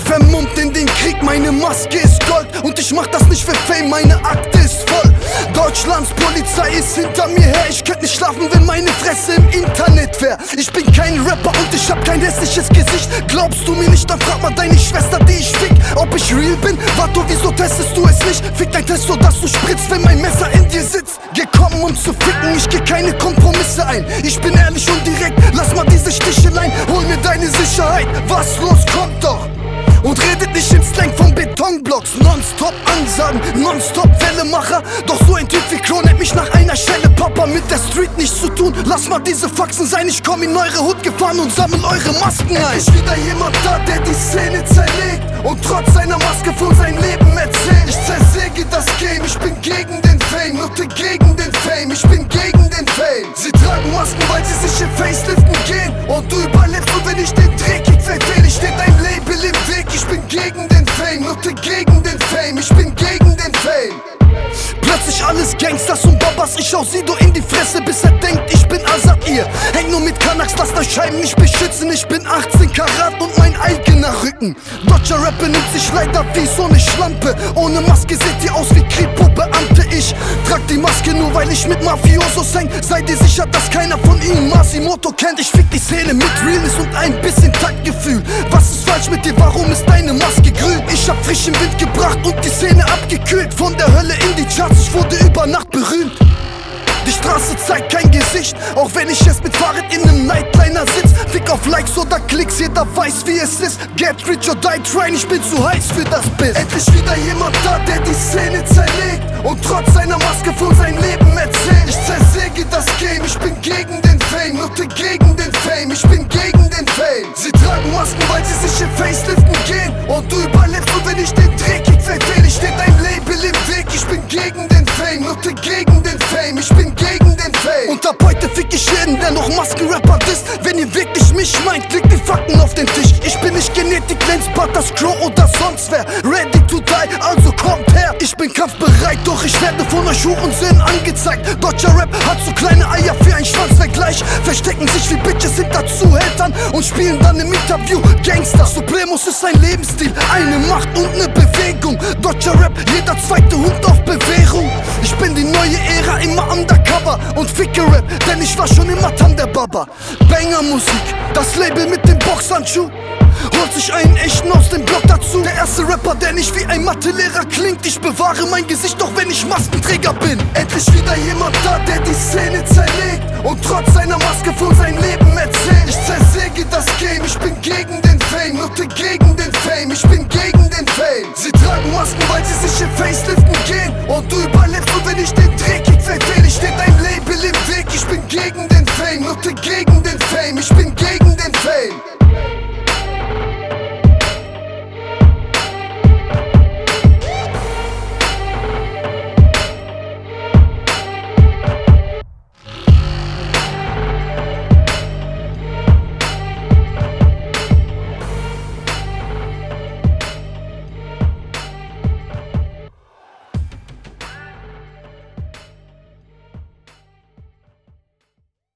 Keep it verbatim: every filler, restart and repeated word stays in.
vermummt in den Krieg, meine Maske ist Gold und ich mach das nicht für Fame, meine Akte ist voll. Deutschlands Polizei ist hinter mir her, ich könnte nicht schlafen, wenn meine Fresse im Internet wär. Ich bin kein Rapper und ich hab kein hässliches Gesicht. Glaubst du mir nicht, dann frag mal deine Schwester, die ich fick, ob ich real bin. Warte, wieso testest du es nicht? Fick dein Test, so dass du spritzt, wenn mein Messer in dir sitzt. Gekommen um zu ficken, ich geh keine Kompromisse ein. Ich bin ehrlich und direkt, lass mal diese Sticheleien. Hol mir deine Sicherheit, was los, kommt doch. Und redet nicht im Slang von Betonblocks. Nonstop Ansagen, nonstop Wellemacher. Doch so ein Typ wie Klo nennt mich nach einer Schelle. Papa, mit der Street nichts zu tun. Lass mal diese Faxen sein, ich komm in eure Hut gefahren und sammel eure Masken ein. Ist wieder jemand da, der die Szene zerlegt und trotz seiner Maske von seinem Leben erzählt. Ich zersäge das Game, ich bin gegen den Fame. Note gegen den Fame, ich bin gegen den Fame. Sie tragen Masken, weil sie sich im Faceliften gehen. Und du überlebst nur, wenn ich den dreckig verfehl. Ich steh dein Label im Weg. Ich bin gegen den Fame, Note gegen den Fame, ich bin gegen den Fame. Plötzlich alles Gangsters und Babas, ich schau Sido in die Fresse, bis er denkt, ich bin Azad, ihr häng nur mit Kanaks, lasst euch Scheiben nicht beschützen. Ich bin achtzehn Karat und mein eigener Rücken. Deutscher Rapper nimmt sich leider wie so ne Schlampe. Ohne Maske seht ihr aus wie Kripo-Beamte. Ich trag die Maske nur, weil ich mit Mafiosos häng. Seid ihr sicher, dass keiner von ihnen Masimoto kennt? Ich fick die Szene mit Realness und ein bisschen Taktgefühl. Was ist falsch mit dir, warum ist deine Maske grün? Ich hab frischen Wind gebracht und die Szene abgekühlt. Von der Hölle in die Charts, ich wurde über Nacht berühmt. Die Straße zeigt kein Gesicht, auch wenn ich jetzt mit Fahrrad in nem Nightliner sitz. Fick auf Likes oder Klicks, jeder weiß wie es ist. Get rich or die trying, ich bin zu heiß für das Bild. Endlich wieder jemand da, der die Szene zerlegt und trotz seiner Maske von seinem Leben erzählt. Ich zersäge das Game, ich bin gegen den Fame. Note gegen den Fame, ich bin gegen den Fame. Sie tragen Masken, weil sie sich im Faceliften gehen. Und du überlebst nur, wenn ich den dreckig verfehl. Ich steh dein Label im Weg, ich bin gegen den Fame. Note gegen den Fame, ich bin gegen den Fame. Und ab heute fick ich jeden, der noch Maskenrapper disst. Wenn ihr wirklich mich meint, klickt die Fakten auf den Tisch. Ich bin nicht Genetik, Lens, Butters, Crow oder sonst wer. Ready to die, also kommt her. Ich bin kampfbereit, doch ich werde von euch Hurensöhnen angezeigt. Deutscher Rap hat so kleine Eier für einen Schwanzvergleich. Verstecken sich wie Bitches hinter Zuhältern und spielen dann im Interview Gangster. Supremos ist ein Lebensstil, eine Macht und eine Bewegung. Deutscher Rap, jeder zweite Hund auf Bewährung. Ich bin die neue Ära, immer undercover und ficke Rap, denn ich war schon immer Tam der Baba. Banger Musik, das Label mit dem Boxhandschuh holt sich einen echten aus dem Block dazu. Der erste Rapper, der nicht wie ein Mathelehrer klingt. Ich bewahre mein Gesicht, auch wenn ich Maskenträger bin. Endlich wieder jemand da, der die Szene zerlegt und trotz seiner Maske von seinem Leben